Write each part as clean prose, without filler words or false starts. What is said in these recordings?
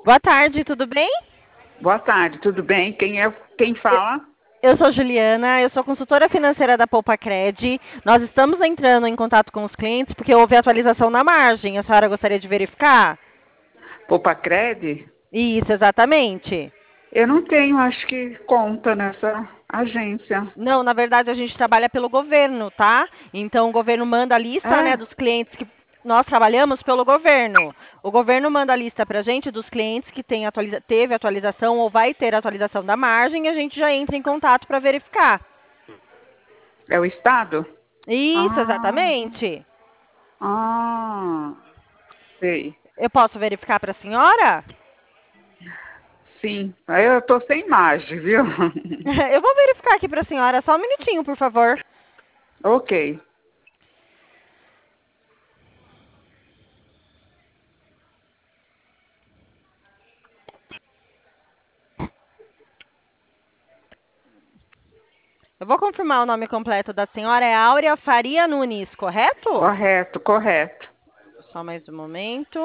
Boa tarde, tudo bem? Boa tarde, tudo bem? Quem fala? Eu sou Juliana, eu sou consultora financeira da Poupa-Cred. Nós estamos entrando em contato com os clientes porque houve atualização na margem. A senhora gostaria de verificar? Popacred? Isso, exatamente. Eu não tenho, acho que conta nessa agência. Não, na verdade a gente trabalha pelo governo, tá? Então o governo manda a lista, né, É, dos clientes que nós trabalhamos pelo governo. O governo manda a lista para a gente dos clientes que teve atualização ou vai ter atualização da margem e a gente já entra em contato para verificar. é o Estado? Isso, Ah, exatamente. ah, sei. Eu posso verificar para a senhora? Sim, aí eu tô sem imagem, viu? Eu vou verificar aqui para a senhora, só um minutinho, por favor. Ok. Eu vou confirmar o nome completo da senhora, é Áurea Faria Nunes, correto? Correto, correto. Só mais um momento.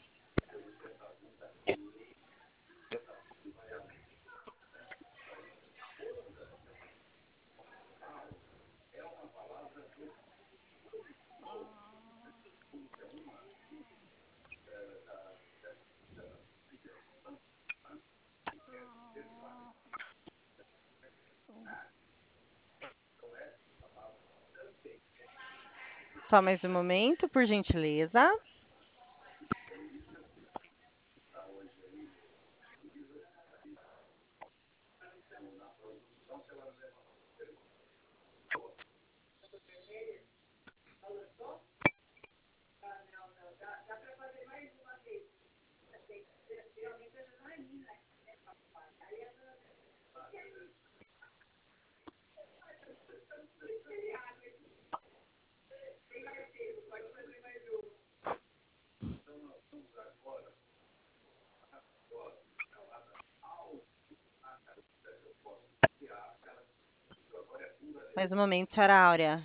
Só mais um momento, por gentileza. Mais um momento, senhora Áurea.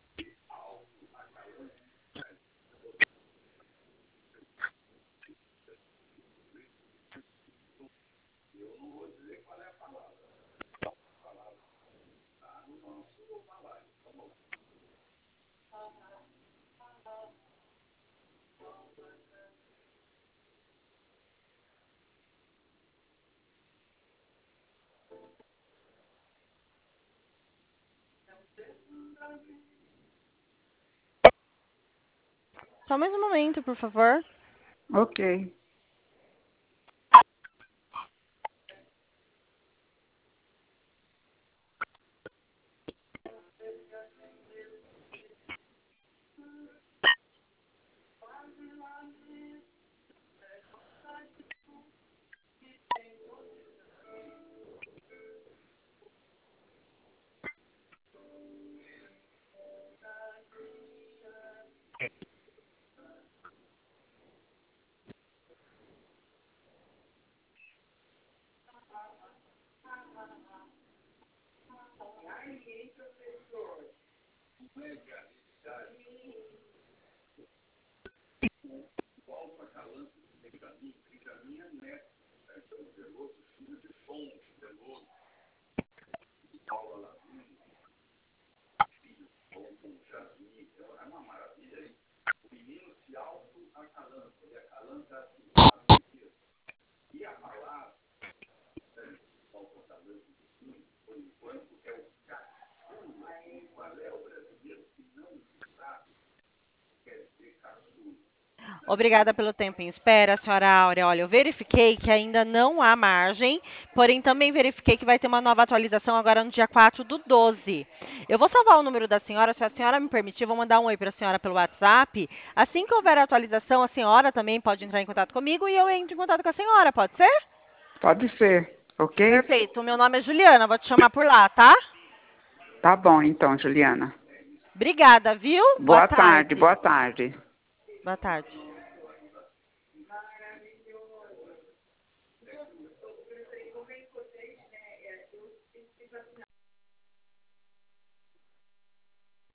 Só mais um momento, por favor. Ok. Obrigada pelo tempo em espera, senhora Áurea. Olha, eu verifiquei que ainda não há margem, porém também verifiquei que vai ter uma nova atualização agora no dia 4/12. Eu vou salvar o número da senhora, se a senhora me permitir, vou mandar um oi para a senhora pelo WhatsApp. Assim que houver atualização, a senhora também pode entrar em contato comigo e eu entro em contato com a senhora, pode ser? Pode ser, ok? Perfeito. O meu nome é Juliana, vou te chamar por lá, tá? Tá bom então, Juliana. Obrigada, viu? Boa Boa tarde, tarde. boa tarde. Boa tarde.